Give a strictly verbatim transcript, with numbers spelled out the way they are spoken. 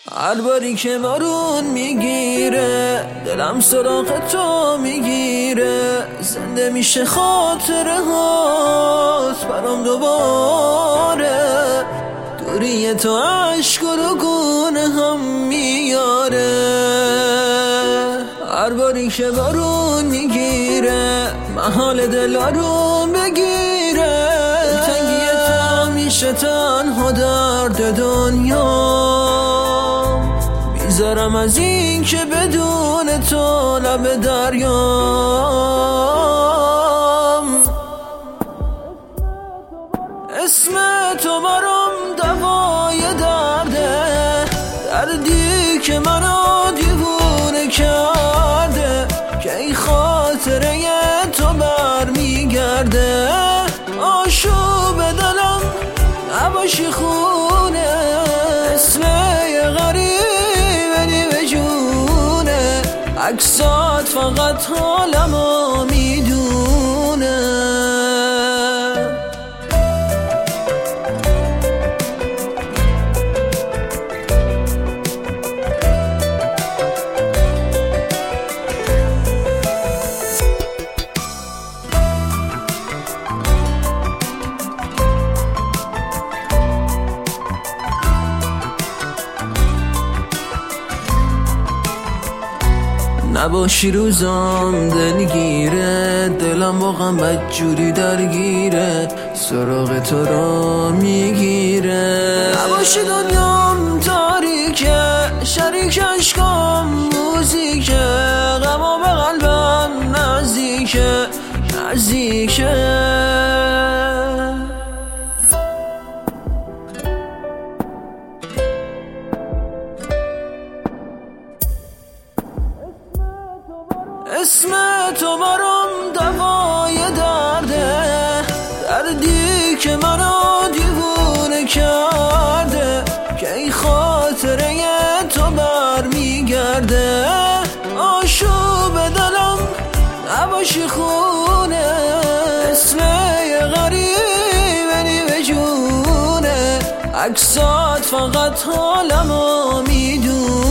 هر باری که بارون میگیره دلم سراغ تو میگیره، زنده میشه خاطره هات برام دوباره. دوری تو عشق و گونه هم میاره. هر باری که بارون میگیره محال دل آروم بگیره، تنگی تو میشه تنها درد دنیا. میذارم از این که بدون تو لب دریام. اسم تو برام دوای درده، دردی که منو دیوونه کرده، که این خاطره تو برمیگرده. آشوب دلم نباشی خونه، اسم یه غریبه نیمه جونه، عکسات فقط حالمو میدونه. نباشی روزام دلگیره، دلم واقعا بدجوری درگیره، سراغ تو را میگیره. نباشی دنیام تاریکه، شریک عشقام موزیکه، غما به قلبم نزدیکه نزدیکه. اسم تو برام دوای درده، دردی که منو دیوونه کرده، که این خاطره تو برمیگرده. آشوب دلم نباشی خونه، اسم یه غریبه نیمه جونه، عکسات فقط حالمو میدونه.